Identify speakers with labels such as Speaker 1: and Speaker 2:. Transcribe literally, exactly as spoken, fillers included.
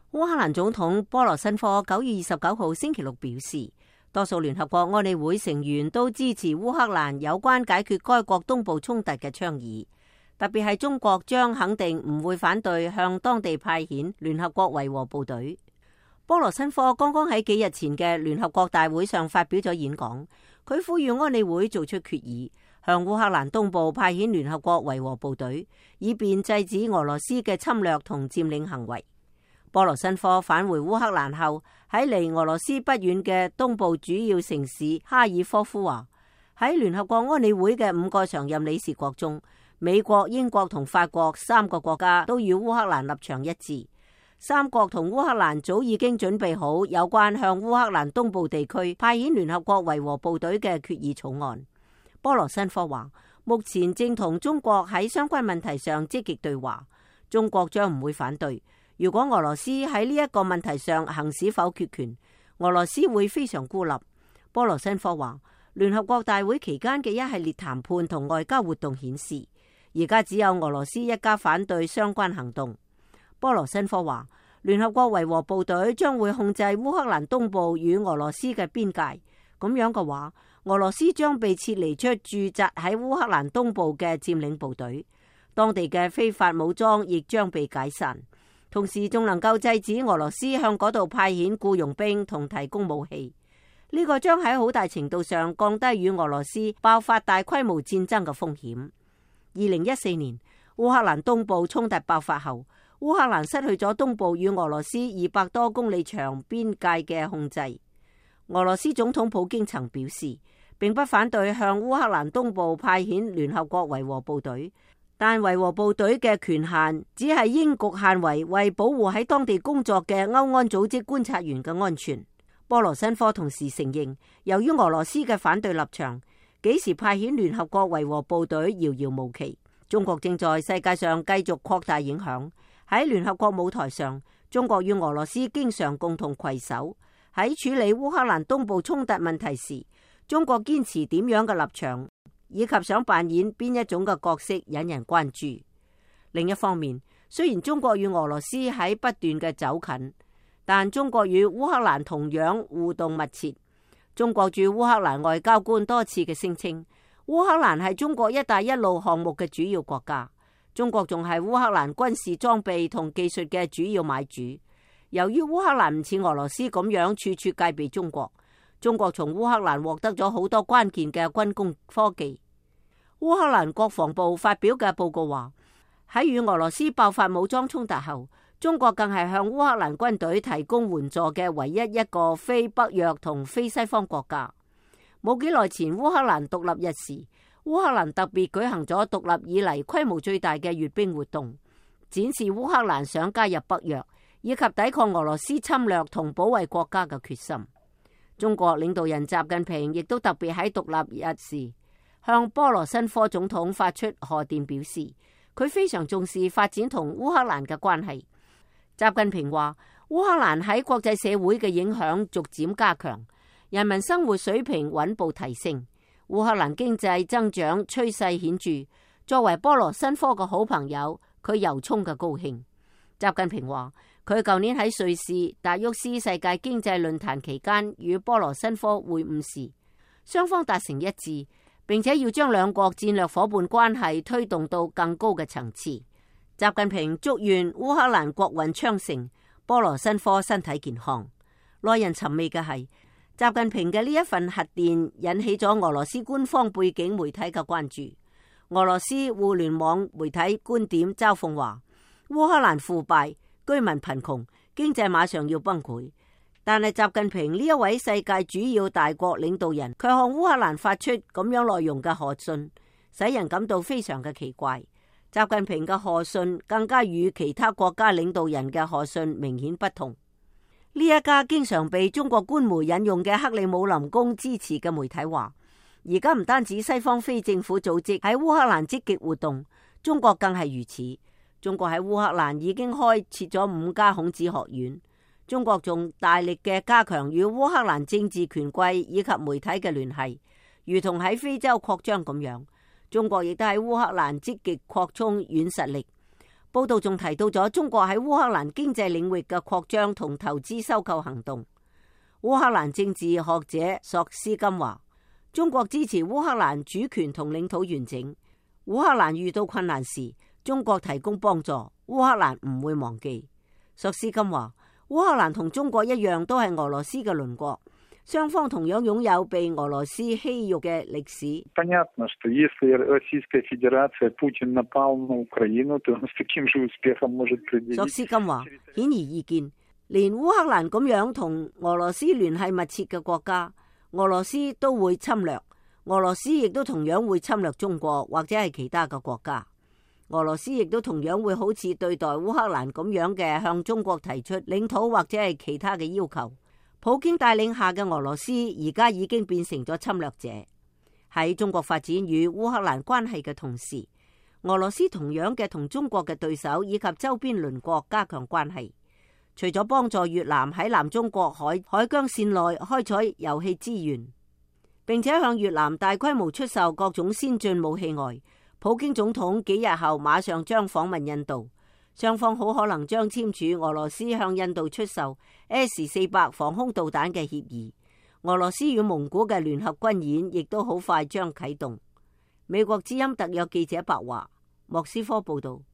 Speaker 1: 烏克蘭總統波羅申科九月二十九號星期六表示，多數聯合國安理會成員都支持烏克蘭有關解決該國東部衝突嘅倡議，特別係中國將肯定唔會反對向當地派遣聯合國維和部隊。波羅申科剛剛喺幾日前嘅聯合國大會上發表咗演講，佢呼籲安理會做出決議，向烏克蘭東部派遣聯合國維和部隊，以便制止俄羅斯嘅侵略同佔領行為。波羅申科返回烏克蘭後，喺離俄羅斯不遠嘅東部主要城市哈爾科夫話，喺聯合國安理會嘅五個常任理事國中，美國、英國同法國三個國家都與烏克蘭立場一致。三國同烏克蘭早已經準備好有關向烏克蘭東部地區派遣聯合國維和部隊嘅決議草案。波羅申科話，目前正同中國喺相關問題上積極對話，中國將唔會反對。如果俄羅斯喺呢一個問題上行使否決權，俄羅斯會非常孤立。波羅申科話，聯合國大會期間嘅一系列談判同外交活動顯示，而家只有俄羅斯一家反對相關行動。波羅申科話，聯合國維和部隊將會控制烏克蘭東部與俄羅斯嘅邊界，咁樣嘅話，俄羅斯將被撤離出駐紮喺烏克蘭東部嘅佔領部隊，當地嘅非法武裝亦將被解散。同時仲能夠制止俄羅斯向嗰度派遣僱傭兵同提供武器，呢個將喺好大程度上降低與俄羅斯爆發大規模戰爭嘅風險。二零一四年烏克蘭東部衝突爆發後，烏克蘭失去咗東部與俄羅斯二百多公里長邊界嘅控制。俄羅斯總統普京曾表示，並不反對向烏克蘭東部派遣聯合國維和部隊，但維和部隊嘅權限只係應局限為為保護喺當地工作嘅歐安組織觀察員嘅安全。波羅申科同時承認，由於俄羅斯嘅反對立場，幾時派遣聯合國維和部隊遙遙無期。中國正在世界上繼續擴大影響。喺聯合國舞台上，中國與俄羅斯經常共同攜手。喺處理烏克蘭東部衝突問題時，中國堅持點樣嘅立場，以及想扮演邊一種嘅角色引人關注。另一方面，雖然中國與俄羅斯喺不斷嘅走近，但中國與烏克蘭同樣互動密切。中國駐烏克蘭外交官多次嘅聲稱，烏克蘭係中國一帶一路項目嘅主要國家，中國仲係烏克蘭軍事裝備同技術嘅主要買主。由於烏克蘭唔似俄羅斯咁樣處處戒備中國，中國從烏克蘭獲得咗好多關鍵嘅軍工科技。烏克蘭國防部發表嘅報告話，喺與俄羅斯爆發武裝衝突後，中國更係向烏克蘭軍隊提供援助嘅唯一一個非北約同非西方國家。冇幾耐前烏克蘭獨立日時，烏克蘭特別舉行咗獨立以嚟規模最大嘅閱兵活動，展示烏克蘭想加入北約以及抵抗俄羅斯侵略同保衛國家嘅決心。中國領導人習近平亦都特別喺獨立日時向波羅申科總統發出賀電，表示佢非常重視發展同烏克蘭嘅關係。習近平話，烏克蘭喺國際社會嘅影響逐漸加強，人民生活水平穩步提升，烏克蘭經濟增長趨勢顯著。作為波羅申科嘅好朋友，佢由衷嘅高興。習近平話，佢舊年喺瑞士達沃斯世界經濟論壇期間與波羅申科會晤時，雙方達成一致，並且要將兩國戰略夥伴關係推動到更高嘅層次。習近平祝願烏克蘭國運昌盛，波羅申科身體健康。耐人尋味嘅係，習近平嘅呢一份核電引起咗俄羅斯官方背景媒體嘅關注。俄羅斯互聯網媒體觀點嘲諷話，烏克蘭腐敗，居民貧窮，經濟馬上要崩潰。但係習近平呢一位世界主要大國領導人，佢向烏克蘭發出咁樣內容嘅賀信，使人感到非常嘅奇怪。習近平嘅賀信更加與其他國家領導人嘅賀信明顯不同。呢一家經常被中國官媒引用嘅克里姆林宮支持嘅媒體話，而家唔單止西方非政府組織喺烏克蘭積極活動，中國更係如此。中國喺烏克蘭已經開設咗五家孔子學院。中國仲大力嘅加強與烏克蘭政治權貴以及媒體嘅聯繫，如同喺非洲擴張咁樣。中國亦都喺烏克蘭積極擴充軟實力。 報道仲提到咗中國喺烏克蘭經濟領域嘅擴張同投資收購行動。烏克蘭政治學者索斯金話，中國支持烏克蘭主權同領土完整。烏克蘭遇到困難時，中國提供幫助，烏克蘭唔會忘記。索斯金話，烏克蘭同中國一樣都係俄羅斯嘅鄰國，雙方同樣擁有被俄羅斯欺辱嘅歷史。索斯金話，顯而易見，連烏克蘭咁樣同俄羅斯聯繫密切嘅國家，俄羅斯都會侵略，俄羅斯亦都同樣會侵略中國或者係其他嘅國家。俄羅斯亦都同樣會好似對待烏克蘭咁樣嘅向中國提出領土或者係其他嘅要求。普京帶領下嘅俄羅斯而家已經變成咗侵略者。喺中國發展與烏克蘭關係嘅同時，俄羅斯同樣嘅同中國嘅對手以及周邊鄰國加強關係。除咗幫助越南喺南中國海海疆線內開採油氣資源，並且向越南大規模出售各種先進武器外，普京總統幾日後馬上將訪問印度，雙方好可能將簽署俄羅斯向印度出售 S 四百防空導彈嘅協議。俄羅斯與蒙古嘅聯合軍演亦都好快將啟動。美國之音特約記者白華，莫斯科報道。